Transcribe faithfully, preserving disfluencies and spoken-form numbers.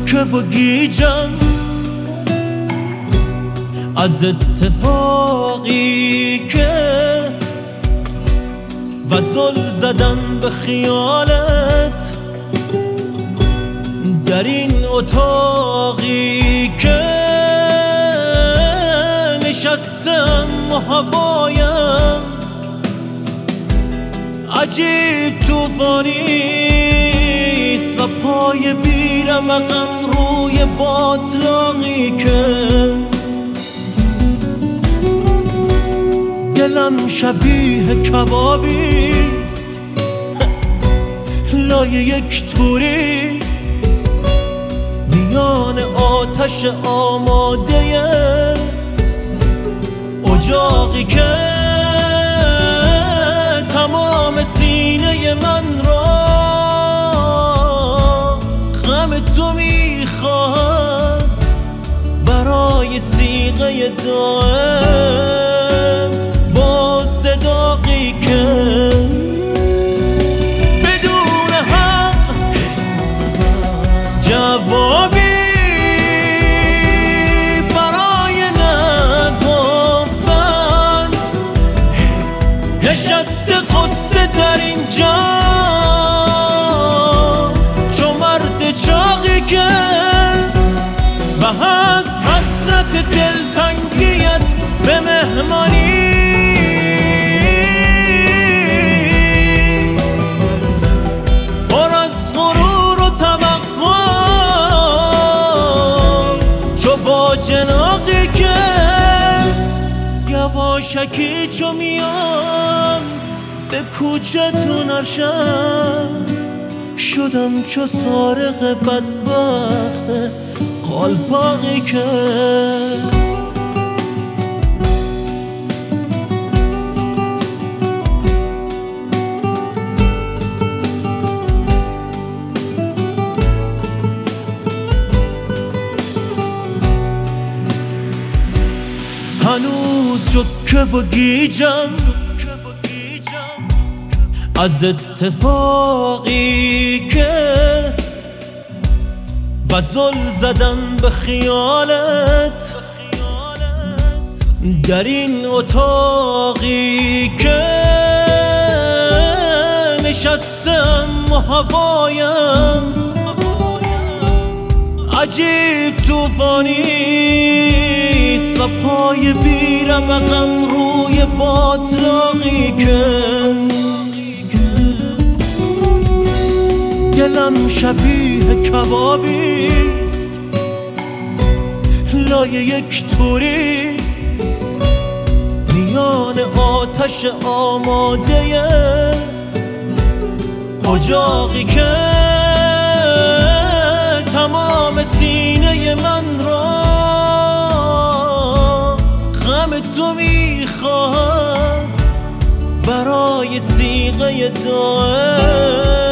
شکه و گیجم از اتفاقی که وزل زدن به خیالت در این اتاقی که نشستم و هوایم عجیب توفانیست و پای بیرمقم روی باطلاقی که دلم شبیه کبابیست لای یک توری میان آتش آماده اجاقی که تمام سینه من را غم تو میخواهد برای صیغه دائم با صداقی که بدون حق جوابی برای نگفتن نشسته قصه در اینجا چو مرد چاقی که و هست حسرت دلتنگیت به مهمانی پر از غرور و توقع چو با جناقی که یواشکی چو میام به کوچه تو نرشم شدم چو سارق بدبخت قالپاقی که هنوز شکه و گیجم از اتفاقی که وزل زدم به خیالت در این اتاقی که نشستم و هوایم عجیب توفانیست و پای بیرمقم روی باطلاقی که دلم شبیه کبابیست لای یک توری میان آتش آماده اجاقی که تمام سینه من را غم تو میخواهد برای صیغه دائم